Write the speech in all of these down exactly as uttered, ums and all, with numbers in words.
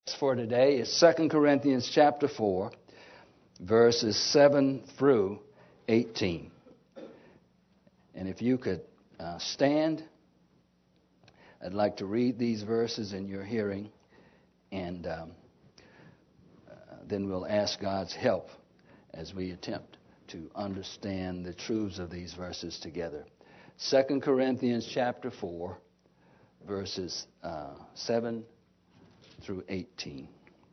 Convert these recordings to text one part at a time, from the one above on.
For today is Second Corinthians chapter four, verses seven through eighteen. And if you could uh, stand, I'd like to read these verses in your hearing, and um, uh, then we'll ask God's help as we attempt to understand the truths of these verses together. Second Corinthians chapter four, verses uh, seven through eighteen.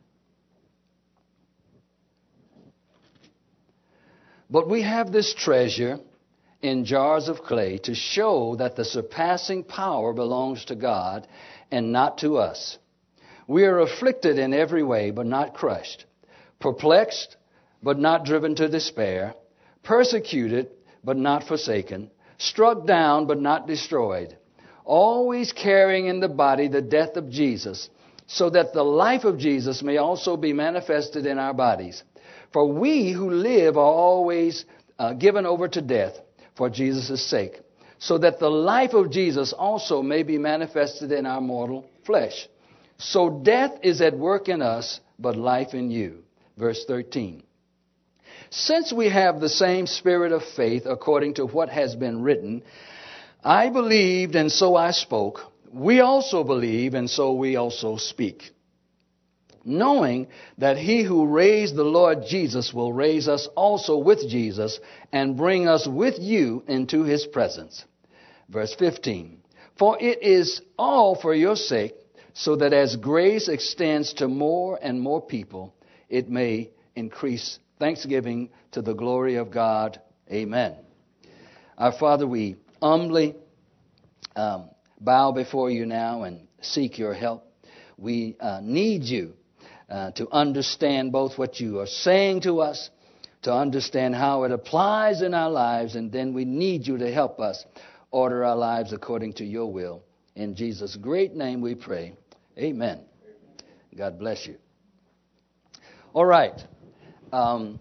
But we have this treasure in jars of clay to show that the surpassing power belongs to God and not to us. We are afflicted in every way, but not crushed, perplexed, but not driven to despair, persecuted, but not forsaken, struck down, but not destroyed, always carrying in the body the death of Jesus, so that the life of Jesus may also be manifested in our bodies. For we who live are always uh, given over to death for Jesus' sake, so that the life of Jesus also may be manifested in our mortal flesh. So death is at work in us, but life in you. Verse thirteen. Since we have the same spirit of faith, according to what has been written, I believed and so I spoke. We also believe, and so we also speak, knowing that he who raised the Lord Jesus will raise us also with Jesus and bring us with you into his presence. Verse fifteen. For it is all for your sake, so that as grace extends to more and more people, it may increase thanksgiving to the glory of God. Amen. Our Father, we humbly um, bow before you now and seek your help. We uh, need you uh, to understand both what you are saying to us, to understand how it applies in our lives, and then we need you to help us order our lives according to your will. In Jesus' great name we pray. Amen. God bless you. All right. Um,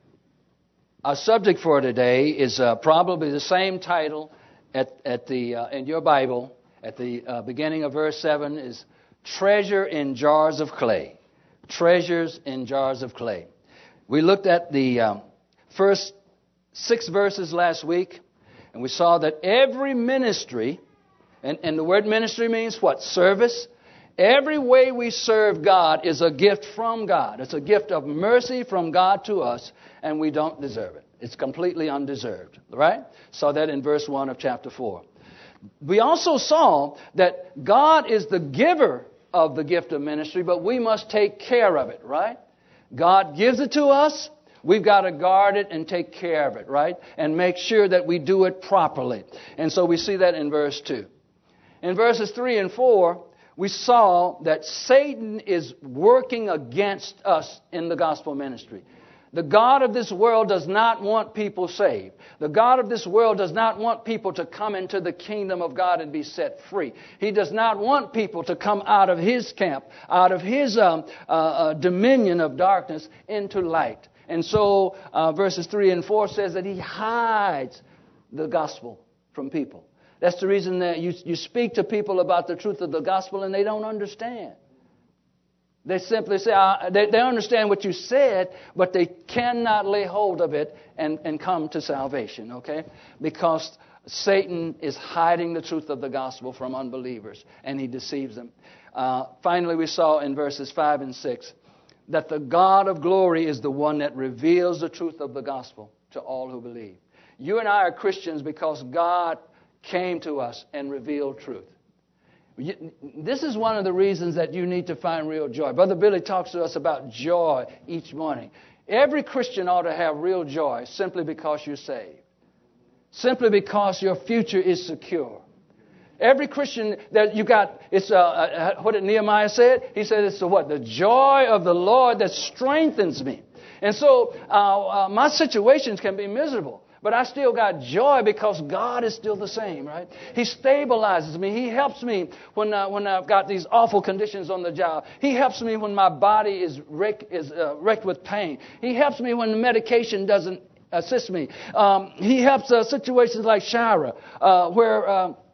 our subject for today is uh, probably the same title at, at the uh, in your Bible. At the uh, beginning of verse seven is treasure in jars of clay. Treasures in jars of clay. We looked at the um, first six verses last week, and we saw that every ministry, and, and the word ministry means what? Service. Every way we serve God is a gift from God. It's a gift of mercy from God to us, and we don't deserve it. It's completely undeserved, right? Saw that in verse one of chapter four. We also saw that God is the giver of the gift of ministry, but we must take care of it, right? God gives it to us. We've got to guard it and take care of it, right? And make sure that we do it properly. And so we see that in verse two. In verses three and four, we saw that Satan is working against us in the gospel ministry. The God of this world does not want people saved. The God of this world does not want people to come into the kingdom of God and be set free. He does not want people to come out of his camp, out of his um, uh, uh, dominion of darkness into light. And so uh, verses three and four says that he hides the gospel from people. That's the reason that you, you speak to people about the truth of the gospel and they don't understand. They simply say, uh, they, they understand what you said, but they cannot lay hold of it and, and come to salvation, okay? Because Satan is hiding the truth of the gospel from unbelievers, and he deceives them. Uh, finally, we saw in verses five and six that the God of glory is the one that reveals the truth of the gospel to all who believe. You and I are Christians because God came to us and revealed truth. This is one of the reasons that you need to find real joy. Brother Billy talks to us about joy each morning. Every Christian ought to have real joy simply because you're saved. Simply because your future is secure. Every Christian that you got, it's uh, uh, what did Nehemiah said? He said it's the what? The joy of the Lord that strengthens me. And so uh, uh, my situations can be miserable. But I still got joy because God is still the same, right? He stabilizes me. He helps me when uh, when I've got these awful conditions on the job. He helps me when my body is wrecked, is uh, wrecked with pain. He helps me when the medication doesn't assist me. Um, he helps uh, situations like Shira, uh, where uh,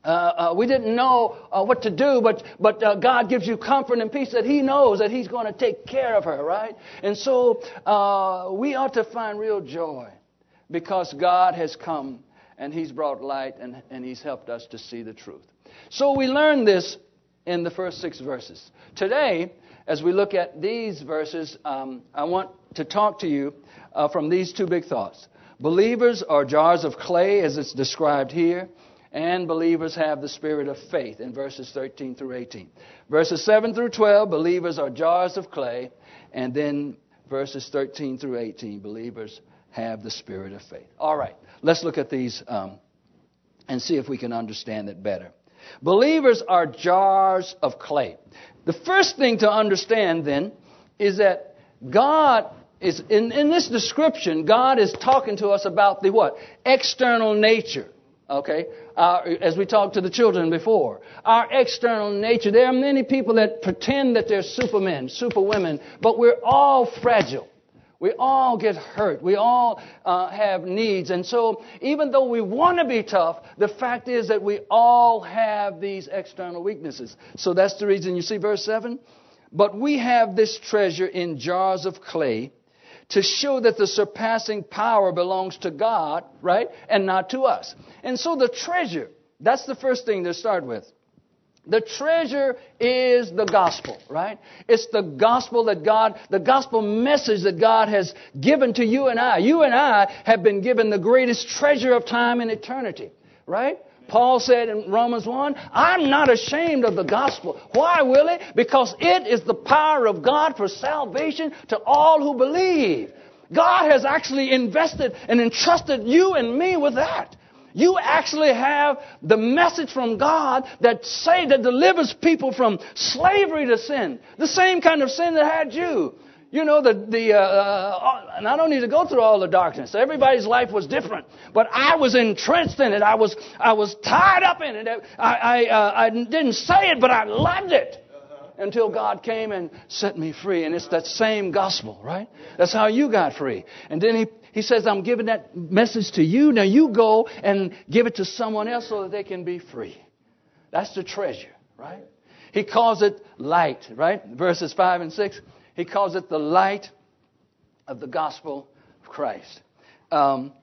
Uh, uh, we didn't know uh, what to do, but but uh, God gives you comfort and peace that He knows that He's going to take care of her, right? And so uh, we ought to find real joy because God has come and He's brought light and, and He's helped us to see the truth. So we learn this in the first six verses. Today, as we look at these verses, um, I want to talk to you uh, from these two big thoughts. Believers are jars of clay, as it's described here. And believers have the spirit of faith in verses thirteen through eighteen. Verses seven through twelve, believers are jars of clay. And then verses thirteen through eighteen, believers have the spirit of faith. All right, let's look at these um, and see if we can understand it better. Believers are jars of clay. The first thing to understand then is that God is, in, in this description, God is talking to us about the what? External nature. Okay, uh, as we talked to the children before, our external nature. There are many people that pretend that they're supermen, superwomen, but we're all fragile. We all get hurt. We all uh, have needs. And so even though we want to be tough, the fact is that we all have these external weaknesses. So that's the reason you see verse seven. But we have this treasure in jars of clay to show that the surpassing power belongs to God, right, and not to us. And so the treasure, that's the first thing to start with. The treasure is the gospel, right? It's the gospel that God, the gospel message that God has given to you and I. You and I have been given the greatest treasure of time and eternity, right? Paul said in Romans one, I'm not ashamed of the gospel. Why, Willie? Because it is the power of God for salvation to all who believe. God has actually invested and entrusted you and me with that. You actually have the message from God that say that delivers people from slavery to sin. The same kind of sin that had you. You know, the, the, uh, and I don't need to go through all the darkness. Everybody's life was different. But I was entrenched in it. I was, I was tied up in it. I, I, uh, I didn't say it, but I loved it. Until God came and set me free. And it's that same gospel, right? That's how you got free. And then he, he says, I'm giving that message to you. Now you go and give it to someone else so that they can be free. That's the treasure, right? He calls it light, right? Verses five and six. He calls it the light of the gospel of Christ. Um,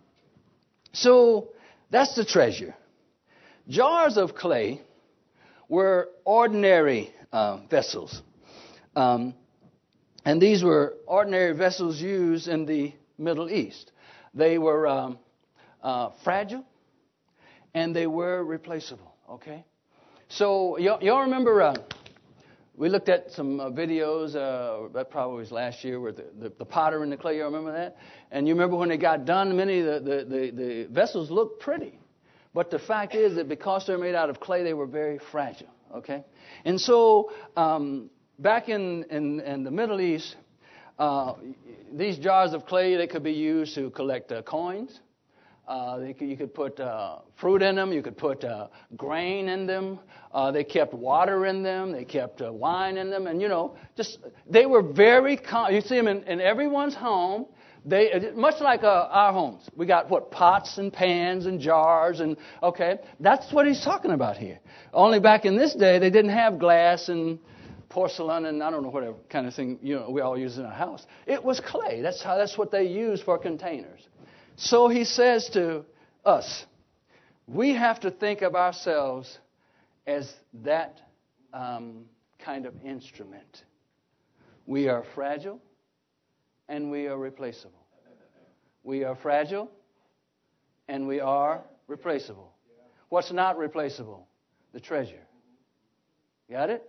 so that's the treasure. Jars of clay were ordinary uh, vessels. Um, and these were ordinary vessels used in the Middle East. They were um, uh, fragile and they were replaceable. Okay? So y'all, y'all remember... Uh, We looked at some uh, videos, uh, that probably was last year, where the, the, the potter and the clay, you remember that? And you remember when they got done, many of the, the, the, the vessels looked pretty. But the fact is that because they're made out of clay, they were very fragile, okay? And so um, back in, in, in the Middle East, uh, these jars of clay, they could be used to collect uh, coins. Uh, they could, you could put uh, fruit in them. You could put uh, grain in them. Uh, they kept water in them. They kept uh, wine in them. And, you know, just they were very com- you see them in, in everyone's home. They much like uh, our homes. We got, what, pots and pans and jars. And, okay, that's what he's talking about here. Only back in this day, they didn't have glass and porcelain and I don't know whatever kind of thing, you know, we all use in our house. It was clay. That's how. That's what they used for containers. So he says to us, we have to think of ourselves as that um, kind of instrument. We are fragile and we are replaceable. We are fragile and we are replaceable. What's not replaceable? The treasure. Got it?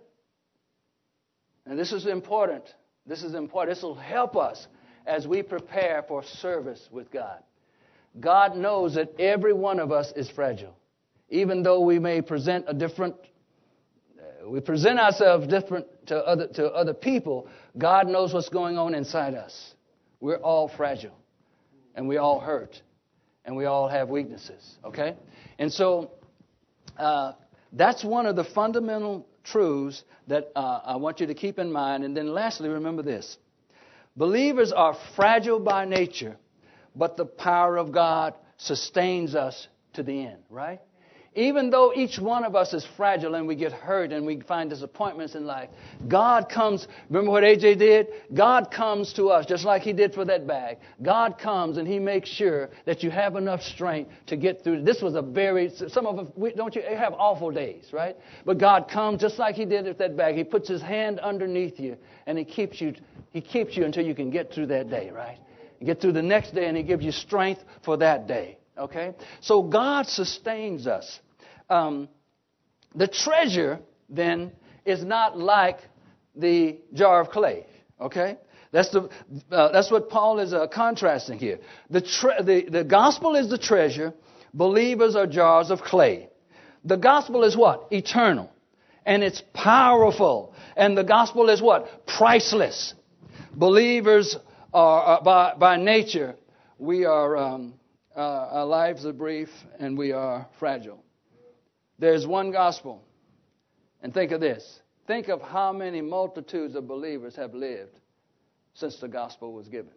And this is important. This is important. This will help us as we prepare for service with God. God knows that every one of us is fragile. Even though we may present a different, uh, we present ourselves different to other, to other people, God knows what's going on inside us. We're all fragile. And we all hurt. And we all have weaknesses. Okay? And so, uh, that's one of the fundamental truths that uh, I want you to keep in mind. And then lastly, remember this. Believers are fragile by nature, but the power of God sustains us to the end, right? Even though each one of us is fragile and we get hurt and we find disappointments in life, God comes. Remember what A J did? God comes to us just like he did for that bag. God comes and he makes sure that you have enough strength to get through. This was a very, some of us, we, don't you have awful days, right? But God comes just like he did with that bag. He puts his hand underneath you and he keeps you, he keeps you until you can get through that day, right? You get through the next day and he gives you strength for that day. Okay? So God sustains us. Um, the treasure, then, is not like the jar of clay. Okay? That's the uh, that's what Paul is uh, contrasting here. The, tre- the the gospel is the treasure. Believers are jars of clay. The gospel is what? Eternal. And it's powerful. And the gospel is what? Priceless. Believers are, uh, by, by nature, we are... Um, Uh, our lives are brief and we are fragile. There's one gospel. And think of this. Think of how many multitudes of believers have lived since the gospel was given.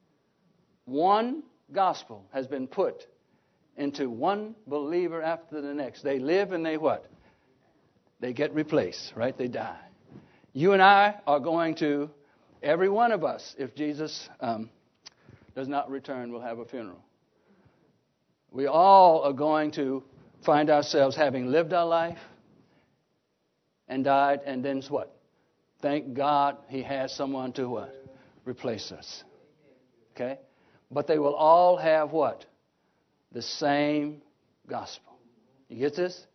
One gospel has been put into one believer after the next. They live and they what? They get replaced, right? They die. You and I are going to, every one of us, if Jesus um, does not return, will have a funeral. We all are going to find ourselves having lived our life and died, and then what? Thank God he has someone to what? Replace us. Okay? But they will all have what? The same gospel. You get this?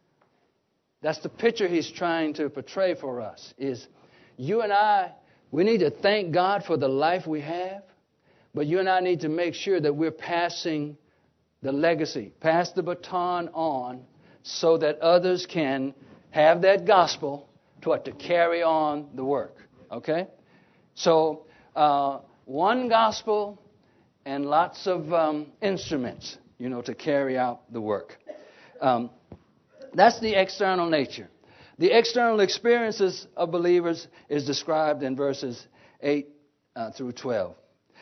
That's the picture he's trying to portray for us, is you and I, we need to thank God for the life we have, but you and I need to make sure that we're passing the legacy, pass the baton on so that others can have that gospel to what? To carry on the work. Okay? So, uh, one gospel and lots of um, instruments, you know, to carry out the work. Um, that's the external nature. The external experiences of believers is described in verses eight uh, through twelve.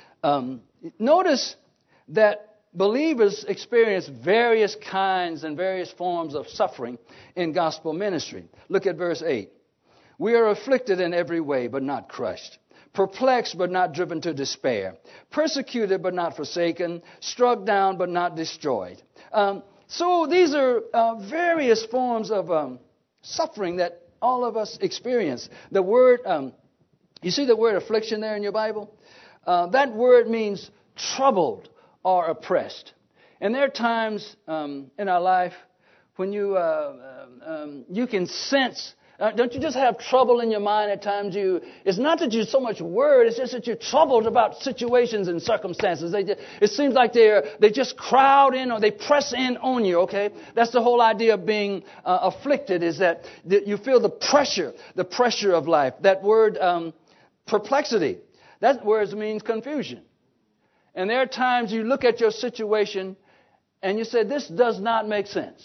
Um, notice that believers experience various kinds and various forms of suffering in gospel ministry. Look at verse eight. We are afflicted in every way, but not crushed. Perplexed, but not driven to despair. Persecuted, but not forsaken. Struck down, but not destroyed. Um, so these are uh, various forms of um, suffering that all of us experience. The word, um, you see the word affliction there in your Bible? Uh, that word means troubled or oppressed. And there are times um, in our life when you uh, um, you can sense, uh, don't you just have trouble in your mind at times? You, it's not that you're so much worried, it's just that you're troubled about situations and circumstances. They just, it seems like they're they just crowd in or they press in on you, okay? That's the whole idea of being uh, afflicted, is that, that you feel the pressure, the pressure of life. That word um, perplexity, that word means confusion. And there are times you look at your situation and you say, this does not make sense.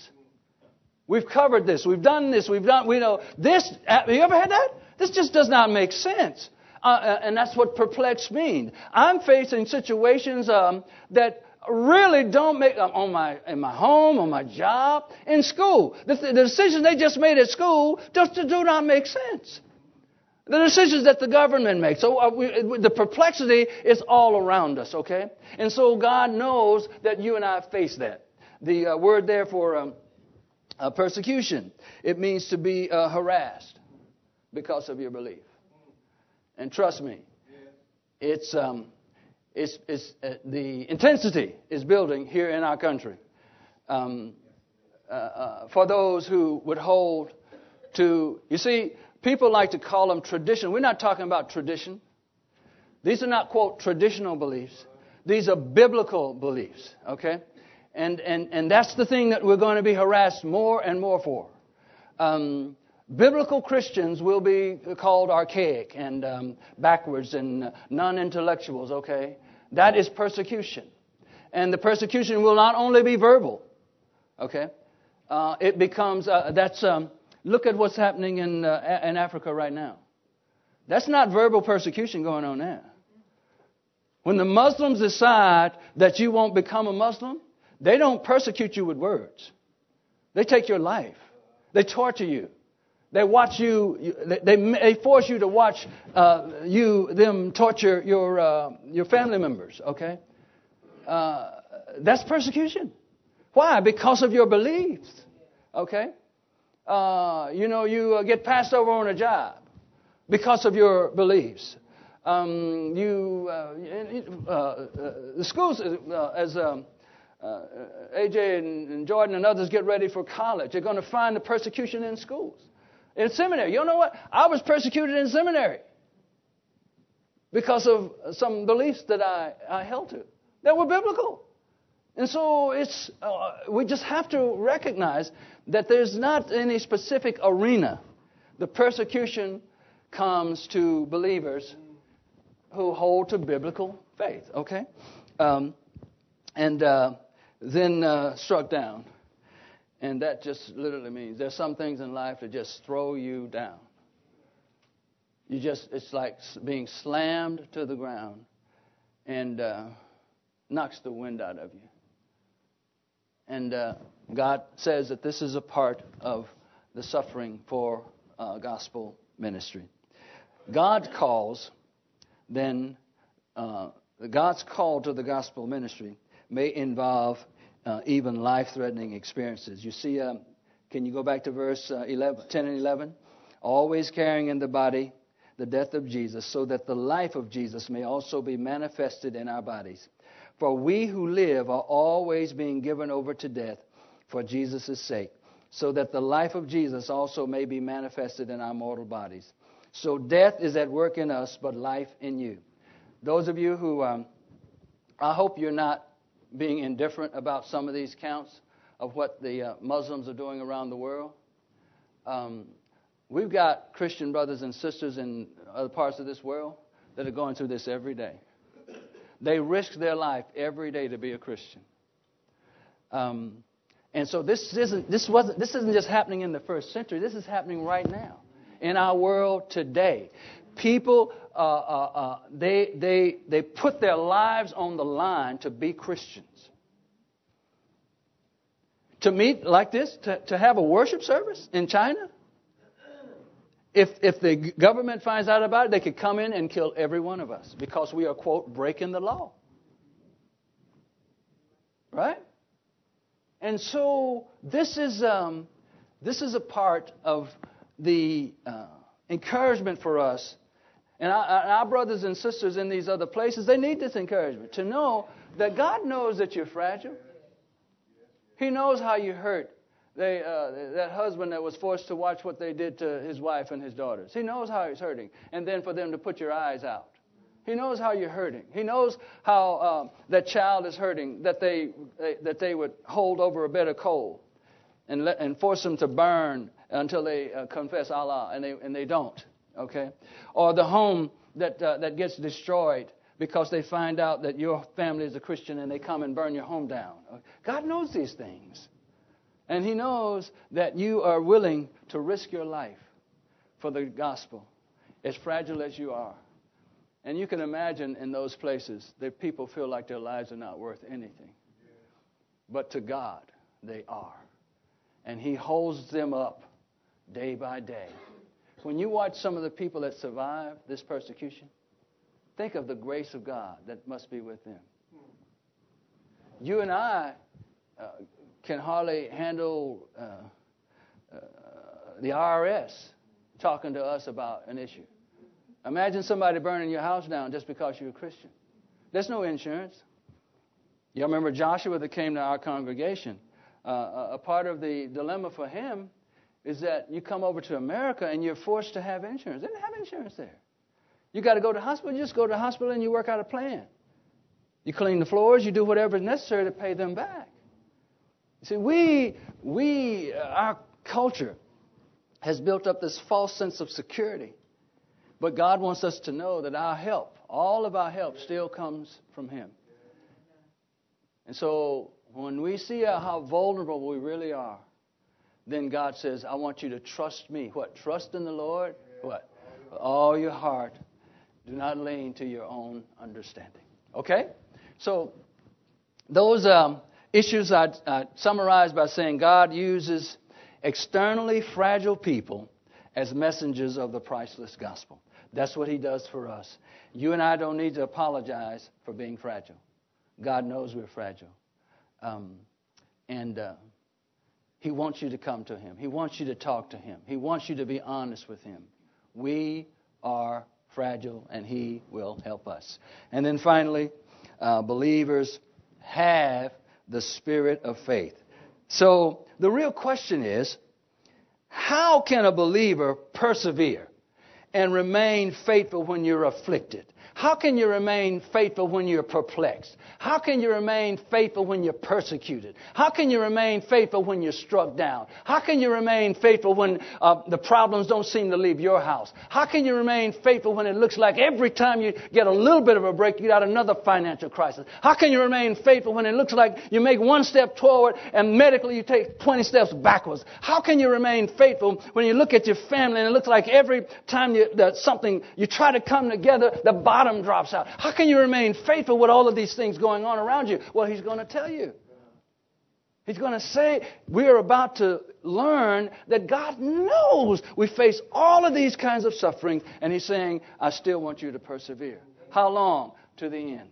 We've covered this. We've done this. We've done, we know this. Have you ever had that? This just does not make sense. Uh, and that's what perplexed means. I'm facing situations um, that really don't make, um, on my, in my home, on my job, in school. The, the decisions they just made at school just do not make sense. The decisions that the government makes. So uh, we, the perplexity is all around us, okay? And so God knows that you and I face that. The uh, word there for um, uh, persecution, it means to be uh, harassed because of your belief. And trust me, it's um, it's, it's uh, the intensity is building here in our country. Um, uh, uh, for those who would hold to, you see, people like to call them tradition. We're not talking about tradition. These are not, quote, traditional beliefs. These are biblical beliefs, okay? And and and that's the thing that we're going to be harassed more and more for. Um, biblical Christians will be called archaic and um, backwards and uh, non-intellectuals, okay? That is persecution. And the persecution will not only be verbal, okay? Uh, it becomes, uh, that's... Um, Look at what's happening in uh, in Africa right now. That's not verbal persecution going on there. When the Muslims decide that you won't become a Muslim, they don't persecute you with words. They take your life. They torture you. They watch you. They, they, they force you to watch uh, you them torture your uh, your family members. Okay, uh, that's persecution. Why? Because of your beliefs. Okay, uh, you know you uh, get passed over on a job because of your beliefs. Um, you uh, uh, uh, the schools uh, as um, uh, A J and, and Jordan and others get ready for college. They're going to find the persecution in schools. In seminary, you know what? I was persecuted in seminary because of some beliefs that I, I held to that were biblical. And so it's uh, we just have to recognize that there's not any specific arena. The persecution comes to believers who hold to biblical faith, okay? Um, and uh, then uh, struck down. And that just literally means there's some things in life that just throw you down. You just, it's like being slammed to the ground and uh, knocks the wind out of you. And uh, God says that this is a part of the suffering for uh, gospel ministry. God calls, then, uh, God's call to the gospel ministry may involve Uh, even life-threatening experiences. You see, um, can you go back to verse uh, eleven, ten and eleven? Always carrying in the body the death of Jesus, so that the life of Jesus may also be manifested in our bodies. For we who live are always being given over to death for Jesus' sake, so that the life of Jesus also may be manifested in our mortal bodies. So death is at work in us, but life in you. Those of you who, um, I hope you're not being indifferent about some of these counts of what the uh, Muslims are doing around the world. Um, we've got Christian brothers and sisters in other parts of this world that are going through this every day. They risk their life every day to be a Christian. Um, and so this isn't this wasn't this isn't just happening in the first century. This is happening right now in our world today. People, uh, uh, uh, they, they, they put their lives on the line to be Christians. To meet like this, to, to have a worship service in China. If, if the government finds out about it, they could come in and kill every one of us because we are, quote, breaking the law. Right? And so this is, um, this is a part of the uh, encouragement for us. And our, our brothers and sisters in these other places, they need this encouragement to know that God knows that you're fragile. He knows how you hurt. They, uh, that husband that was forced to watch what they did to his wife and his daughters. He knows how he's hurting. And then for them to put your eyes out. He knows how you're hurting. He knows how um, that child is hurting, that they, they that they would hold over a bed of coal and, let, and force them to burn until they uh, confess Allah, and they and they don't. Okay, or the home that uh, that gets destroyed because they find out that your family is a Christian and they come and burn your home down. God knows these things, and He knows that you are willing to risk your life for the gospel, as fragile as you are. And you can imagine in those places that people feel like their lives are not worth anything, but to God they are, and He holds them up day by day. When you watch some of the people that survive this persecution, think of the grace of God that must be with them. You and I uh, can hardly handle uh, uh, the I R S talking to us about an issue. Imagine somebody burning your house down just because you're a Christian. There's no insurance. You remember Joshua that came to our congregation. Uh, a part of the dilemma for him is that you come over to America and you're forced to have insurance. They didn't have insurance there. You got to go to the hospital. You just go to the hospital and you work out a plan. You clean the floors. You do whatever is necessary to pay them back. You see, we, we, our culture has built up this false sense of security. But God wants us to know that our help, all of our help, still comes from Him. And so when we see how vulnerable we really are, then God says, I want you to trust me. What? Trust in the Lord? What? With all your heart. Do not lean to your own understanding. Okay? So those um, issues I, I summarized by saying God uses externally fragile people as messengers of the priceless gospel. That's what he does for us. You and I don't need to apologize for being fragile. God knows we're fragile. Um, and uh, he wants you to come to him. He wants you to talk to him. He wants you to be honest with him. We are fragile, and he will help us. And then finally, uh, believers have the spirit of faith. So the real question is, how can a believer persevere and remain faithful when you're afflicted? How can you remain faithful when you're perplexed? How can you remain faithful when you're persecuted? How can you remain faithful when you're struck down? How can you remain faithful when uh, the problems don't seem to leave your house? How can you remain faithful when it looks like every time you get a little bit of a break, you got another financial crisis? How can you remain faithful when it looks like you make one step forward and medically you take twenty steps backwards? How can you remain faithful when you look at your family and it looks like every time you, that something you try to come together, the bottom drops out? How can you remain faithful with all of these things going on around you? Well, he's going to tell you. He's going to say, we're about to learn that God knows we face all of these kinds of suffering, and he's saying, I still want you to persevere. How long? To the end.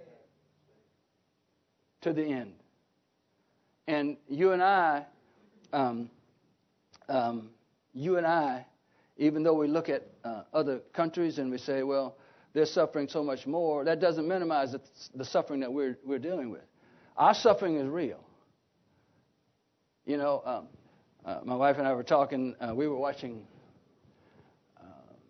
To the end. And you and I, um, um, you and I, even though we look at uh, other countries and we say, well, they're suffering so much more, that doesn't minimize the, the suffering that we're we're dealing with. Our suffering is real. You know, um, uh, my wife and I were talking. Uh, we were watching uh,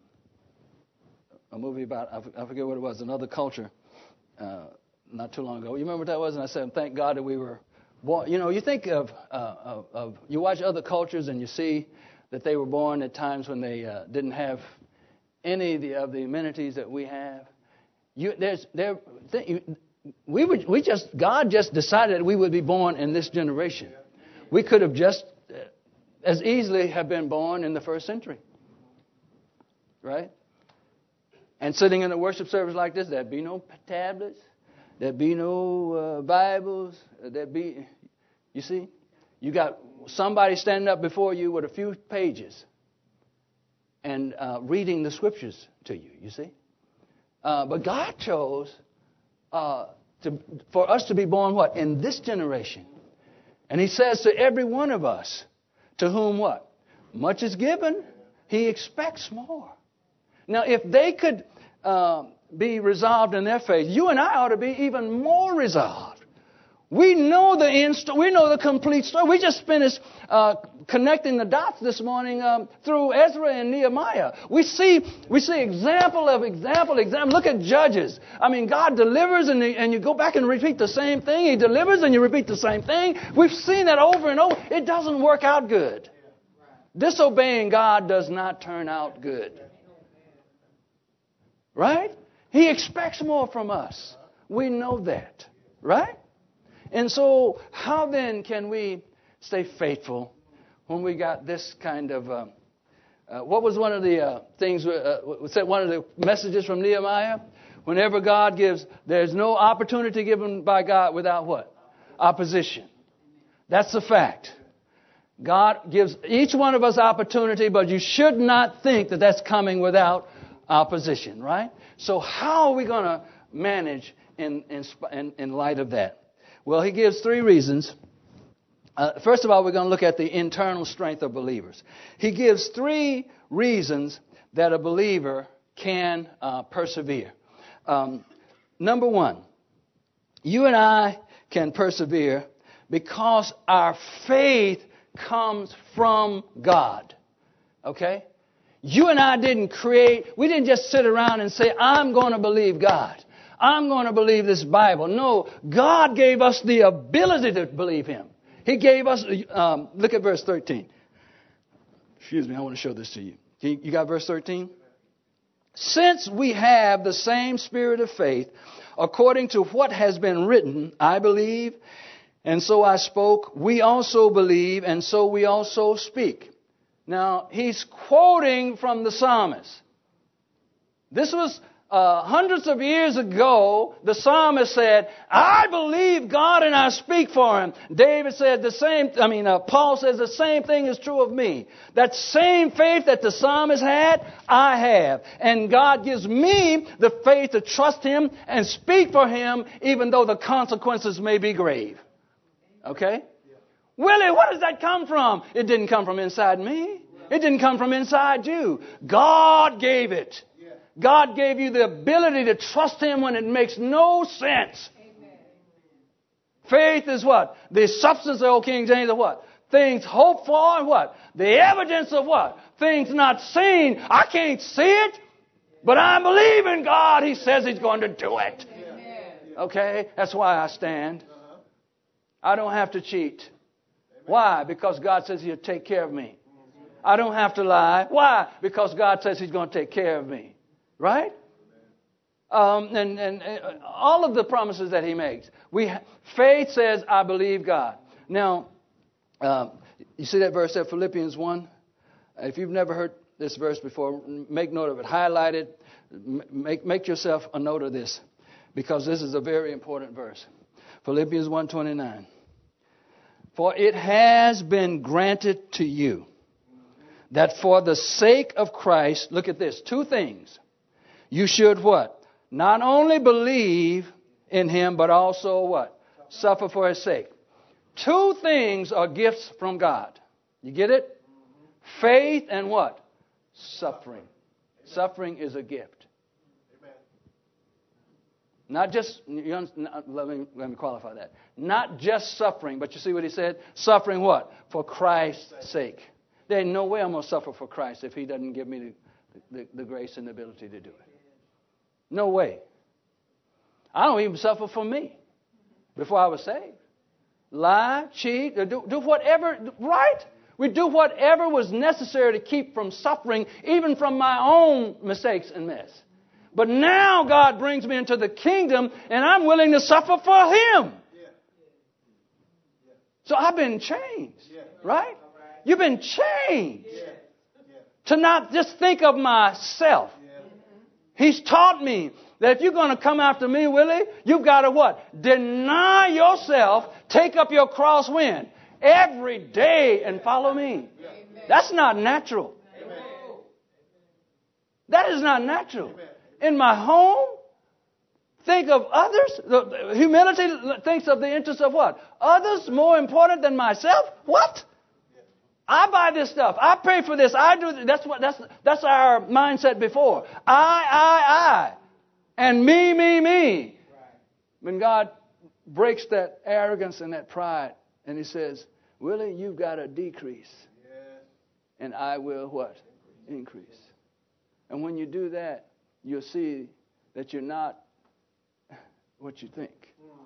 a movie about, I forget what it was, another culture, uh, not too long ago. You remember what that was? And I said, thank God that we were born. You know, you think of, uh, of, of you watch other cultures and you see that they were born at times when they uh, didn't have any of the, of the amenities that we have. You, there's, there, th- we would, we just, God just decided that we would be born in this generation. We could have just uh, as easily have been born in the first century, right? And sitting in a worship service like this, there'd be no tablets, there'd be no uh, Bibles, there'd be, you see, you got somebody standing up before you with a few pages and uh, reading the scriptures to you, you see. Uh, but God chose uh, to, for us to be born, what? In this generation. And he says to every one of us, to whom what? Much is given, he expects more. Now, if they could uh, be resolved in their faith, you and I ought to be even more resolved. We know the end story. We know the complete story. We just finished uh, connecting the dots this morning um, through Ezra and Nehemiah. We see we see example of example, example. Look at Judges. I mean, God delivers and, and you go back and repeat the same thing. He delivers and you repeat the same thing. We've seen that over and over. It doesn't work out good. Disobeying God does not turn out good. Right? He expects more from us. We know that. Right? And so, how then can we stay faithful when we got this kind of... Uh, uh, what was one of the uh, things, uh, was that one of the messages from Nehemiah? Whenever God gives, there's no opportunity given by God without what? Opposition. That's the fact. God gives each one of us opportunity, but you should not think that that's coming without opposition, right? So how are we going to manage in, in, in light of that? Well, he gives three reasons. Uh, first of all, we're going to look at the internal strength of believers. He gives three reasons that a believer can uh, persevere. Um, number one, you and I can persevere because our faith comes from God. Okay? You and I didn't create, we didn't just sit around and say, I'm going to believe God. I'm going to believe this Bible. No, God gave us the ability to believe Him. He gave us, um, look at verse thirteen. Excuse me, I want to show this to you. You got verse thirteen? Since we have the same spirit of faith, according to what has been written, I believe, and so I spoke. We also believe, and so we also speak. Now, he's quoting from the psalmist. This was Uh, hundreds of years ago, the psalmist said, I believe God and I speak for Him. David said the same, I mean, uh, Paul says the same thing is true of me. That same faith that the psalmist had, I have. And God gives me the faith to trust Him and speak for Him, even though the consequences may be grave. Okay? Willie, where does that come from? It didn't come from inside me. It didn't come from inside you. God gave it. God gave you the ability to trust Him when it makes no sense. Amen. Faith is what? The substance of old King James of what? Things hoped for and what? The evidence of what? Things not seen. I can't see it, but I believe in God. He says He's going to do it. Amen. Okay? That's why I stand. I don't have to cheat. Why? Because God says He'll take care of me. I don't have to lie. Why? Because God says He's going to take care of me. Right? Um, and, and, and all of the promises that He makes. We faith says, I believe God. Now, uh, you see that verse there, Philippians one? If you've never heard this verse before, make note of it. Highlight it. Make, make yourself a note of this. Because this is a very important verse. Philippians one twenty-nine. For it has been granted to you that for the sake of Christ, look at this, two things. You should what? Not only believe in Him, but also what? Suffer for His sake. Two things are gifts from God. You get it? Faith and what? Suffering. Suffering is a gift. Not just, you let me, let me qualify that. Not just suffering, but you see what he said? Suffering what? For Christ's sake. There ain't no way I'm going to suffer for Christ if He doesn't give me the, the, the grace and the ability to do it. No way. I don't even suffer for me before I was saved. Lie, cheat, do, do whatever, right? We do whatever was necessary to keep from suffering, even from my own mistakes and mess. But now God brings me into the kingdom, and I'm willing to suffer for Him. So I've been changed, right? You've been changed to not just think of myself. He's taught me that if you're going to come after me, Willie, you've got to what? Deny yourself, take up your cross when? Every day and follow me. That's not natural. That is not natural. In my home, think of others. The humility thinks of the interests of what? Others more important than myself? What? I buy this stuff. I pay for this. I do. This. That's what. That's that's our mindset before. I, I, I, and me, me, me. When God breaks that arrogance and that pride, and He says, "Willie, you've got to decrease, and I will what? Increase." And when you do that, you'll see that you're not what you think.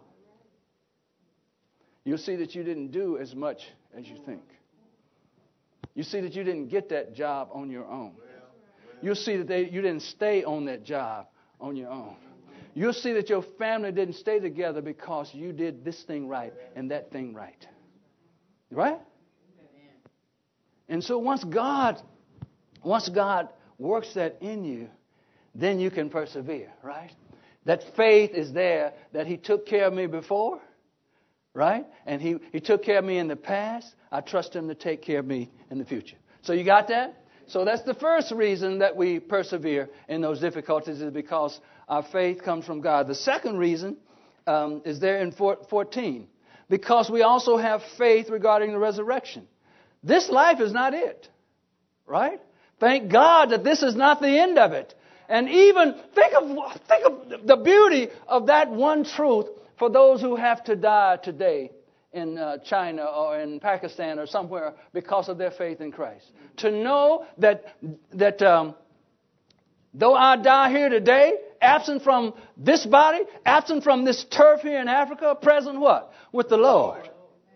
You'll see that you didn't do as much as you think. You see that you didn't get that job on your own. You'll see that they, you didn't stay on that job on your own. You'll see that your family didn't stay together because you did this thing right and that thing right. Right? And so once God, once God works that in you, then you can persevere, right? That faith is there that He took care of me before, right? And he, he took care of me in the past. I trust Him to take care of me in the future. So you got that? So that's the first reason that we persevere in those difficulties is because our faith comes from God. The second reason um, is there in fourteen. Because we also have faith regarding the resurrection. This life is not it, right? Thank God that this is not the end of it. And even think of think of the beauty of that one truth for those who have to die today in uh, China or in Pakistan or somewhere because of their faith in Christ. To know that that um, though I die here today, absent from this body, absent from this turf here in Africa, present what? With the Lord.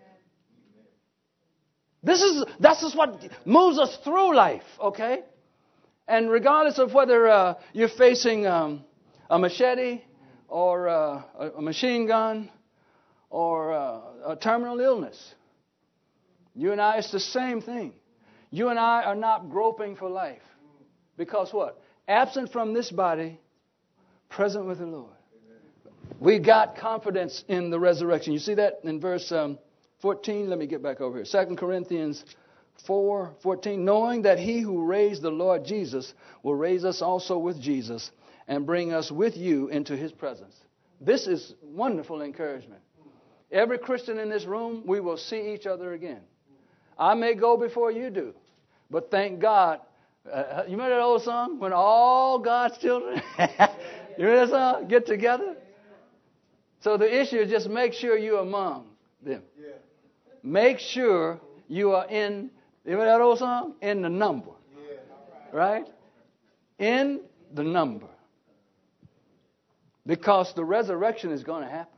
This is this is what moves us through life, okay? And regardless of whether uh, you're facing um, a machete or uh, a machine gun or uh, a terminal illness, you and I, it's the same thing. You and I are not groping for life. Because what? Absent from this body, Present with the Lord. We got confidence in the resurrection. You see that in verse um, fourteen? Let me get back over here. Second Corinthians four fourteen. Knowing that he who raised the Lord Jesus will raise us also with Jesus and bring us with you into his presence. This is wonderful encouragement. Every Christian in this room, we will see each other again. I may go before you do, but thank God. Uh, you remember that old song? When all God's children, you remember that song? Get together? So the issue is just make sure you're among them. Make sure you are in, you remember that old song? In the number. Right? In the number. Because the resurrection is going to happen.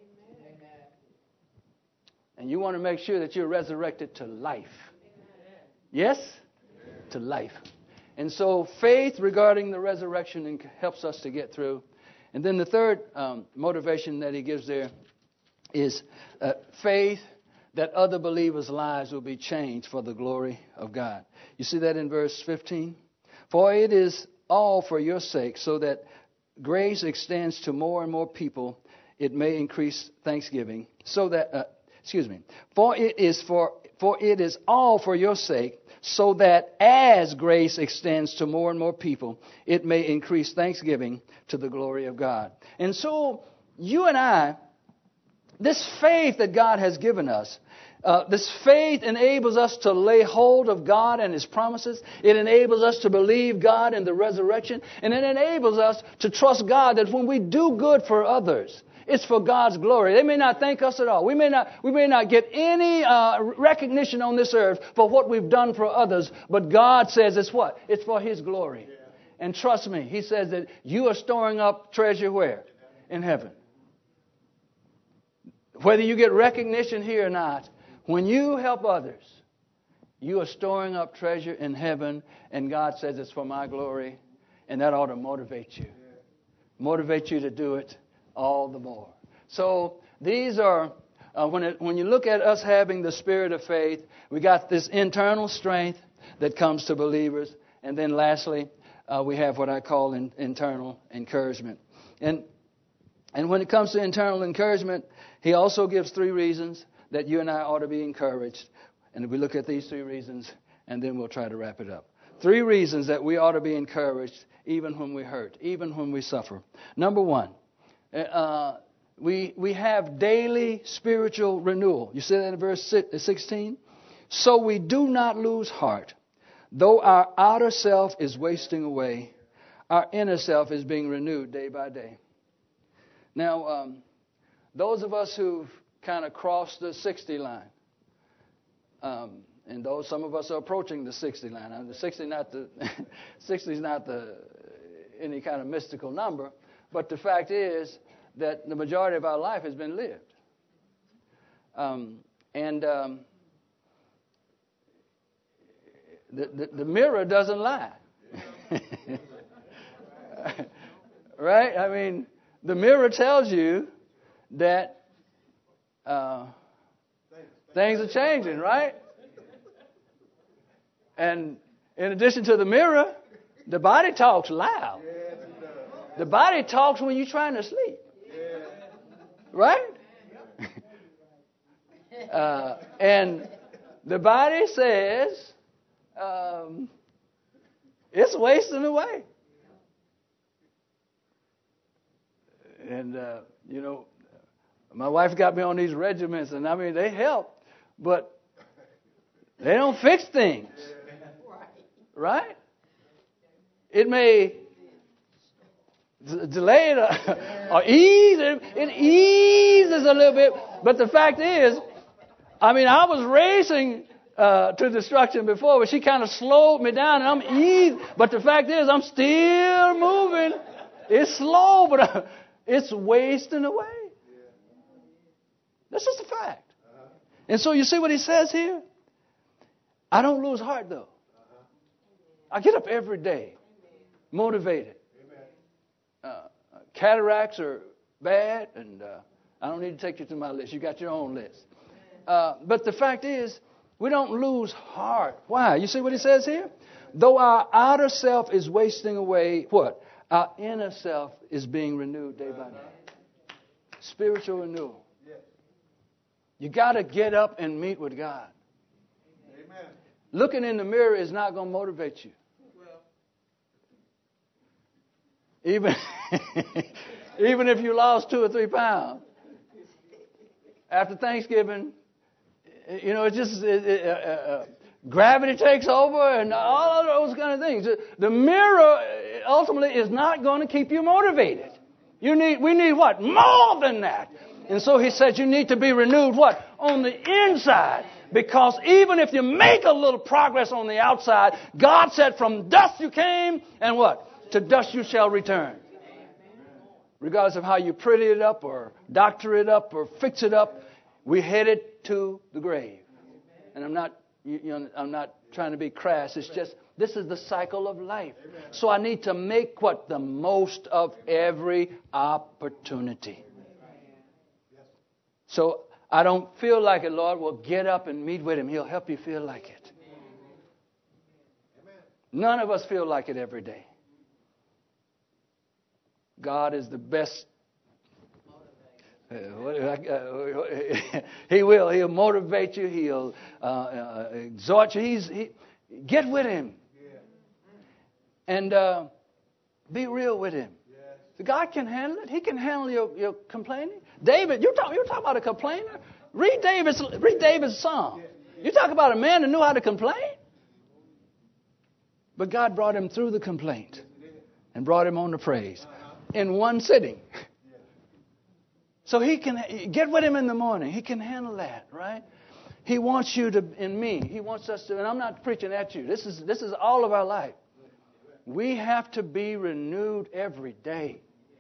And you want to make sure that you're resurrected to life. Yes? To life. And so faith regarding the resurrection helps us to get through. And then the third um, motivation that he gives there is uh, faith that other believers' lives will be changed for the glory of God. You see that in verse fifteen? For it is all for your sake, so that grace extends to more and more people. It may increase thanksgiving, so that uh, excuse me. For it is for for it is all for your sake, so that as grace extends to more and more people, it may increase thanksgiving to the glory of God. And so you and I, this faith that God has given us, uh, this faith enables us to lay hold of God and His promises. It enables us to believe God in the resurrection. And it enables us to trust God that when we do good for others, it's for God's glory. They may not thank us at all. We may not, we may not get any uh, recognition on this earth for what we've done for others. But God says it's what? It's for His glory. Yeah. And trust me, He says that you are storing up treasure where? In heaven. Whether you get recognition here or not, when you help others, you are storing up treasure in heaven. And God says it's for my glory. And that ought to motivate you. Motivate you to do it all the more. So these are, uh, when it, when you look at us having the spirit of faith, we got this internal strength that comes to believers. And then lastly, uh, we have what I call in, internal encouragement. And and when it comes to internal encouragement, he also gives three reasons that you and I ought to be encouraged. And we look at these three reasons, and then we'll try to wrap it up. Three reasons that we ought to be encouraged even when we hurt, even when we suffer. Number one, Uh, we we have daily spiritual renewal. You see that in verse sixteen? So we do not lose heart. Though our outer self is wasting away, our inner self is being renewed day by day. Now, um, those of us who've kind of crossed the sixty line, um, and those some of us are approaching the sixty line. Now, the sixty not the sixty is not the any kind of mystical number. But the fact is that the majority of our life has been lived. Um, and um, the, the, the mirror doesn't lie. Right? I mean, the mirror tells you that uh, things are changing, right? And in addition to the mirror, the body talks loud. The body talks when you're trying to sleep. Right? uh, and the body says, um, it's wasting away. And, uh, you know, my wife got me on these regimens, and I mean, they help, but they don't fix things. Right? It may delay it or ease it. It eases a little bit. But the fact is, I mean, I was racing uh, to destruction before, but she kind of slowed me down, and I'm easy. But the fact is, I'm still moving. It's slow, but it's wasting away. That's just a fact. And so you see what he says here? I don't lose heart, though. I get up every day, motivated. Uh, cataracts are bad, and uh, I don't need to take you to my list. You got your own list. Uh, but the fact is, we don't lose heart. Why? You see what he says here? Though our outer self is wasting away, what? Our inner self is being renewed day by day. Spiritual renewal. You got to get up and meet with God. Amen. Looking in the mirror is not going to motivate you. Even, even if you lost two or three pounds. After Thanksgiving, you know, it just it, it, uh, uh, gravity takes over and all of those kind of things. The mirror ultimately is not going to keep you motivated. You need, we need what? More than that. And so he said you need to be renewed what? On the inside. Because even if you make a little progress on the outside, God said from dust you came and what? To dust you shall return. Regardless of how you pretty it up or doctor it up or fix it up, we're headed to the grave. And I'm not, you know, I'm not trying to be crass. It's just, this is the cycle of life. So I need to make what? The most of every opportunity. So I don't feel like it, Lord. Well, get up and meet with Him. He'll help you feel like it. None of us feel like it every day. God is the best. Uh, uh, he will. He'll motivate you. He'll uh, uh, exhort you. He's, he, get with Him. And uh, be real with Him. God can handle it. He can handle your, your complaining. David, you talk, you talk about a complainer? Read David's, read David's psalm. You talk about a man that knew how to complain? But God brought him through the complaint and brought him on to praise in one sitting. So he can get with Him in the morning. He can handle that, right? He wants you to, in me, He wants us to, and I'm not preaching at you. This is, this is all of our life. We have to be renewed every day.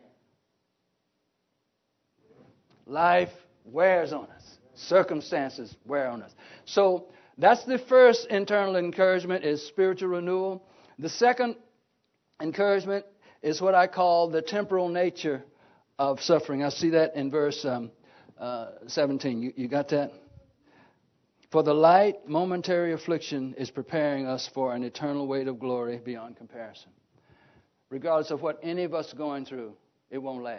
Life wears on us. Circumstances wear on us. So that's the first internal encouragement, is spiritual renewal. The second encouragement is what I call the temporal nature of suffering. I see that in verse um, uh, seventeen. You, you got that? For the light momentary affliction is preparing us for an eternal weight of glory beyond comparison. Regardless of what any of us are going through, it won't last.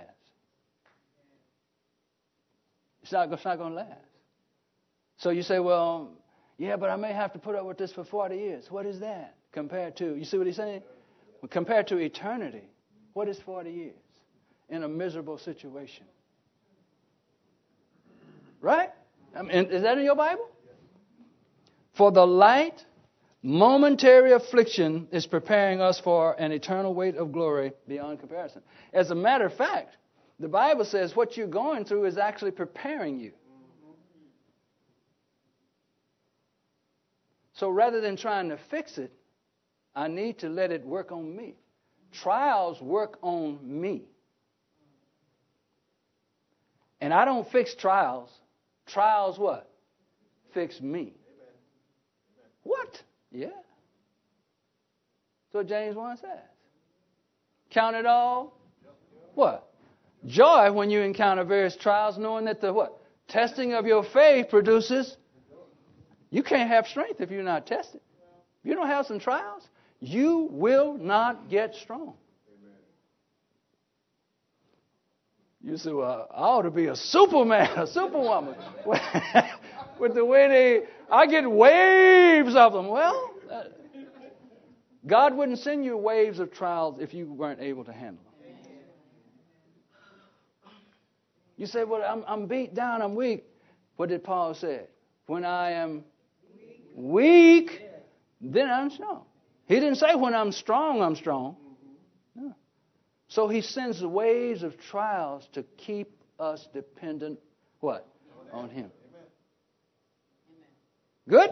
It's not, it's not going to last. So you say, well, yeah, but I may have to put up with this for forty years. What is that compared to? You see what he's saying? Well, compared to eternity, what is forty years in a miserable situation? Right? I mean, is that in your Bible? For the light, momentary affliction is preparing us for an eternal weight of glory beyond comparison. As a matter of fact, the Bible says what you're going through is actually preparing you. So rather than trying to fix it, I need to let it work on me. Trials work on me. And I don't fix trials. Trials what? Fix me. What? Yeah. So James one says. Count it all. What? Joy when you encounter various trials, knowing that the what? Testing of your faith produces. You can't have strength if you're not tested. If you don't have some trials, you will not get strong. You say, well, I ought to be a superman, a superwoman. With the way they, I get waves of them. Well, uh, God wouldn't send you waves of trials if you weren't able to handle them. You say, well, I'm, I'm beat down, I'm weak. What did Paul say? When I am weak, then I'm strong. He didn't say when I'm strong, I'm strong. No. So he sends the waves of trials to keep us dependent, what? On Him. Good?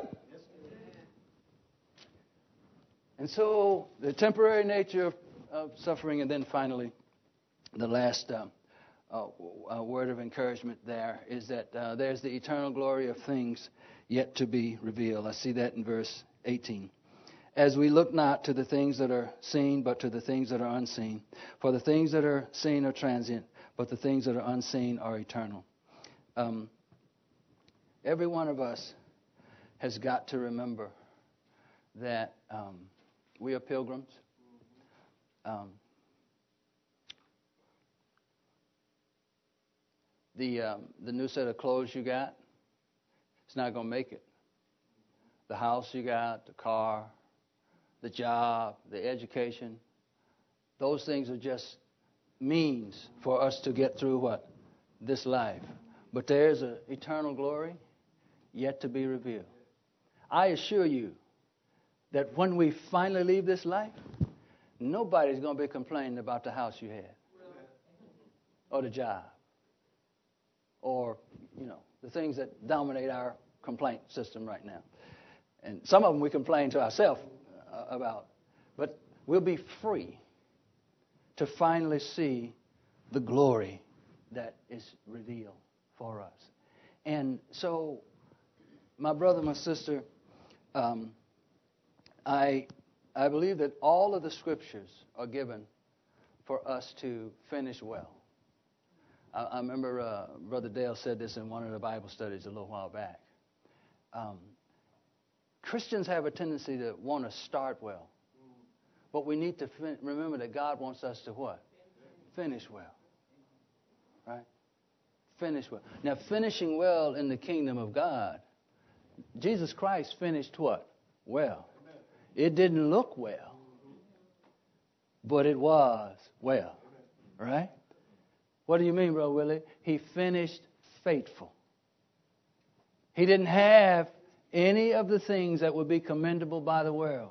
And so the temporary nature of, of suffering, and then finally the last uh, uh, uh, word of encouragement there is that uh, there's the eternal glory of things yet to be revealed. I see that in verse eighteen. As we look not to the things that are seen, but to the things that are unseen. For the things that are seen are transient, but the things that are unseen are eternal. Um, every one of us has got to remember that um, we are pilgrims. Um, the um, the new set of clothes you got, it's not going to make it. The house you got, the car, the job, the education, those things are just means for us to get through what? This life. But there is an eternal glory yet to be revealed. I assure you that when we finally leave this life, nobody's going to be complaining about the house you had or the job or, you know, the things that dominate our complaint system right now. And some of them we complain to ourselves uh, about. But we'll be free to finally see the glory that is revealed for us. And so, my brother, my sister, um, I I believe that all of the scriptures are given for us to finish well. I, I remember uh, Brother Dale said this in one of the Bible studies a little while back. Um, Christians have a tendency to want to start well. But we need to fin- remember that God wants us to what? Finish well. Right? Finish well. Now, finishing well in the kingdom of God, Jesus Christ finished what? Well. It didn't look well, but it was well. Right? What do you mean, Brother Willie? He finished faithful. He didn't have any of the things that would be commendable by the world.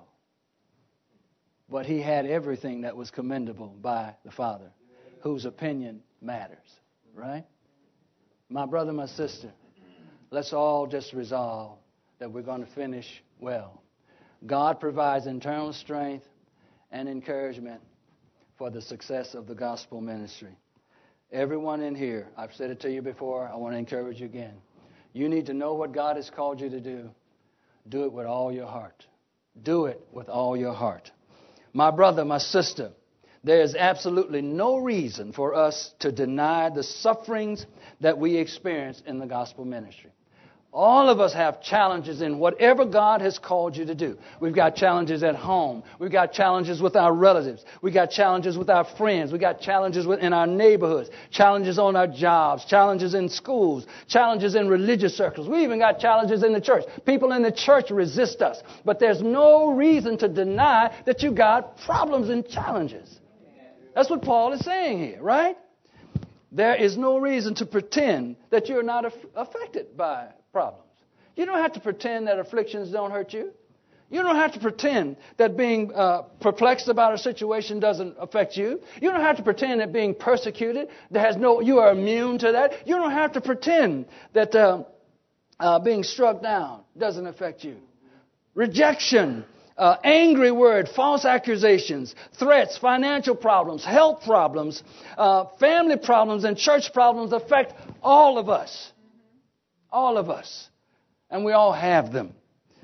But he had everything that was commendable by the Father, whose opinion matters. Right? My brother, my sister, let's all just resolve that we're going to finish well. God provides internal strength and encouragement for the success of the gospel ministry. Everyone in here, I've said it to you before, I want to encourage you again. You need to know what God has called you to do. Do it with all your heart. Do it with all your heart. My brother, my sister, there is absolutely no reason for us to deny the sufferings that we experience in the gospel ministry. All of us have challenges in whatever God has called you to do. We've got challenges at home. We've got challenges with our relatives. We've got challenges with our friends. We've got challenges in our neighborhoods, challenges on our jobs, challenges in schools, challenges in religious circles. We even got challenges in the church. People in the church resist us. But there's no reason to deny that you got problems and challenges. That's what Paul is saying here, right? There is no reason to pretend that you're not aff- affected by problems. You don't have to pretend that afflictions don't hurt you. You don't have to pretend that being uh, perplexed about a situation doesn't affect you. You don't have to pretend that being persecuted, there has no, you are immune to that. You don't have to pretend that uh, uh, being struck down doesn't affect you. Rejection, uh, angry word, false accusations, threats, financial problems, health problems, uh, family problems, and church problems affect all of us. All of us. And we all have them.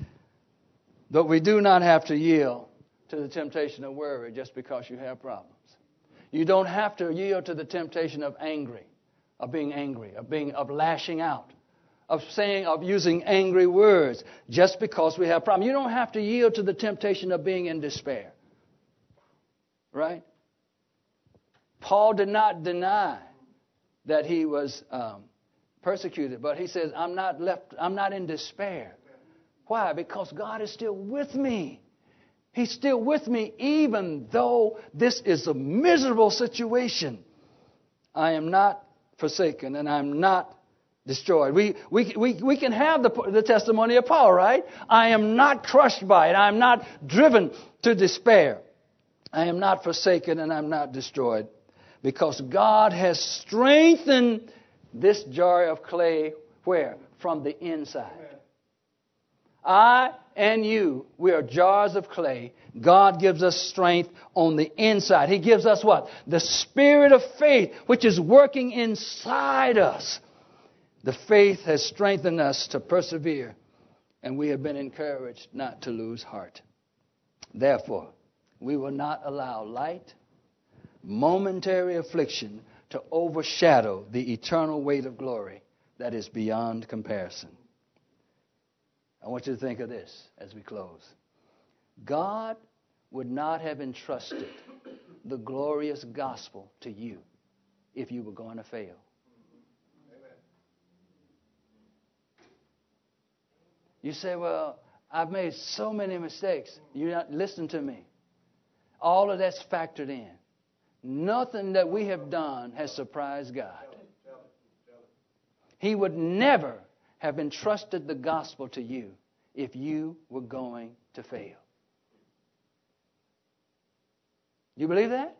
But we do not have to yield to the temptation of worry just because you have problems. You don't have to yield to the temptation of angry, of being angry, of being of lashing out, of saying, of using angry words just because we have problems. You don't have to yield to the temptation of being in despair. Right? Paul did not deny that he was um, persecuted, but he says, I'm not left, I'm not in despair. Why? Because God is still with me. He's still with me even though this is a miserable situation. I am not forsaken and I'm not destroyed. We we we, we can have the, the testimony of Paul, right? I am not crushed by it. I am not driven to despair. I am not forsaken and I'm not destroyed because God has strengthened this jar of clay, where? From the inside. I and you, we are jars of clay. God gives us strength on the inside. He gives us what? The spirit of faith, which is working inside us. The faith has strengthened us to persevere, and we have been encouraged not to lose heart. Therefore, we will not allow light, momentary affliction to overshadow the eternal weight of glory that is beyond comparison. I want you to think of this as we close. God would not have entrusted the glorious gospel to you if you were going to fail. You say, well, I've made so many mistakes. You're not listening to me. All of that's factored in. Nothing that we have done has surprised God. He would never have entrusted the gospel to you if you were going to fail. You believe that?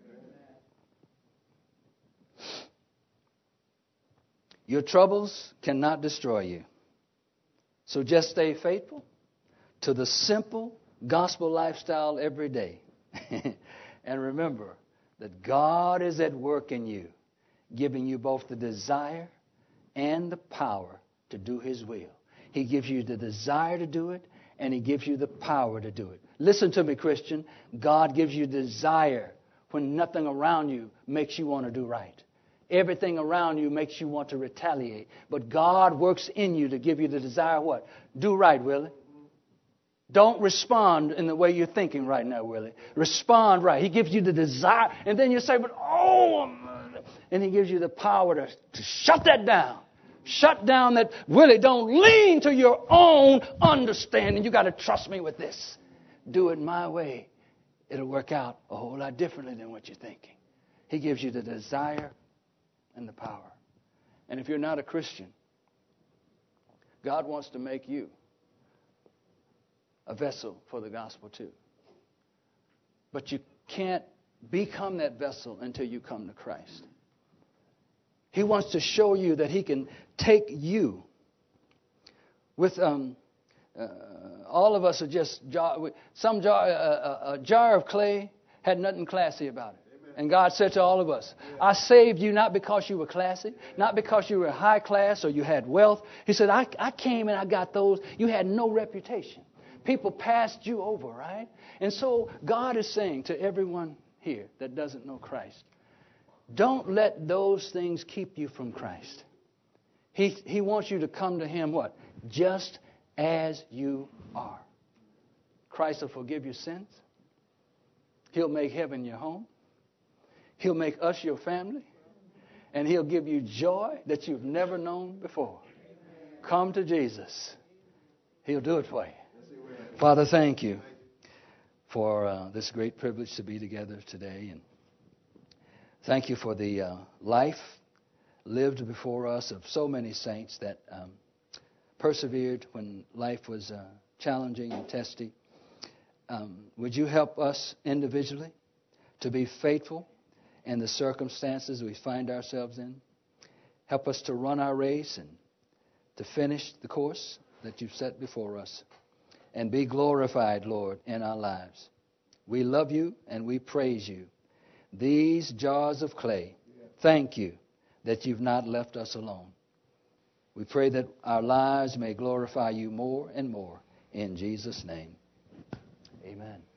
Your troubles cannot destroy you. So just stay faithful to the simple gospel lifestyle every day. And remember that God is at work in you, giving you both the desire and the power to do His will. He gives you the desire to do it, and He gives you the power to do it. Listen to me, Christian. God gives you desire when nothing around you makes you want to do right. Everything around you makes you want to retaliate. But God works in you to give you the desire what? Do right, Willie. Don't respond in the way you're thinking right now, Willie. Respond right. He gives you the desire. And then you say, but oh, and He gives you the power to, to shut that down. Shut down that, Willie, don't lean to your own understanding. You got to trust me with this. Do it my way. It'll work out a whole lot differently than what you're thinking. He gives you the desire and the power. And if you're not a Christian, God wants to make you a vessel for the gospel too. But you can't become that vessel until you come to Christ. He wants to show you that He can take you with um, uh, all of us are just jar, some jar, uh, a jar of clay had nothing classy about it. And God said to all of us, I saved you not because you were classy, not because you were high class or you had wealth. He said, I, I came and I got those. You had no reputation. People passed you over, right? And so God is saying to everyone here that doesn't know Christ, don't let those things keep you from Christ. He, he wants you to come to Him, what? Just as you are. Christ will forgive your sins. He'll make heaven your home. He'll make us your family. And He'll give you joy that you've never known before. Come to Jesus. He'll do it for you. Father, thank you for uh, this great privilege to be together today. And thank you for the uh, life lived before us of so many saints that um, persevered when life was uh, challenging and testy. Um, would you help us individually to be faithful in the circumstances we find ourselves in? Help us to run our race and to finish the course that you've set before us. And be glorified, Lord, in our lives. We love you and we praise you. These jars of clay, thank you that you've not left us alone. We pray that our lives may glorify you more and more. In Jesus' name, amen.